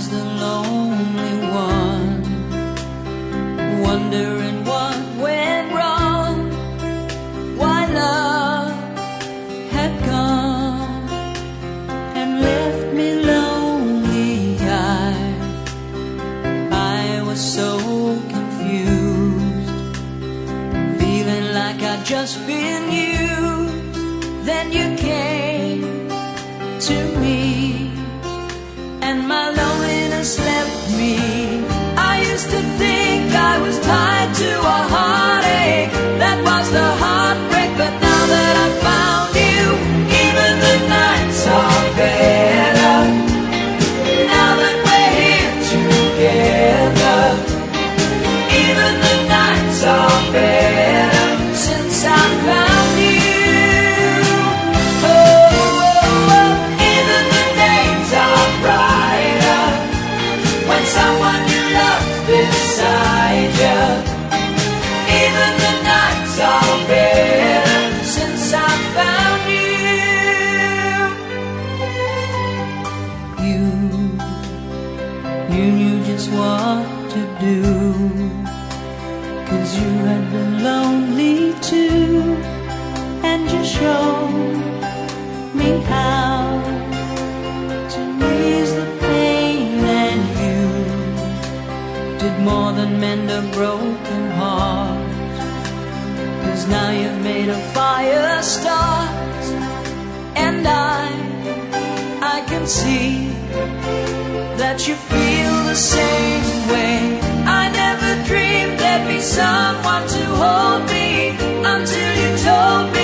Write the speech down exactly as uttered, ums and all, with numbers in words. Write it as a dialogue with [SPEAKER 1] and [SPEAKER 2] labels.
[SPEAKER 1] was the lonely one, wondering what went wrong, why love had gone and left me lonely. I, I was so confused, feeling like I'd just been used. Then you came to me, and my loneliness left me. I used to think I was tied to a heartache that was the heartbreak, but now that I found you, even the nights are better. Now that we're here together, even the nights are better since I found you. Someone you love beside you, even the nights are better since I found you. You, you knew just what to do, 'cause you had been lonely too, and you showed me how to ease the pain, and you did more than mend a broken heart, 'cause now you've made a fire start, and I, I can see that you feel the same way. I never dreamed there'd be someone to hold me until you told me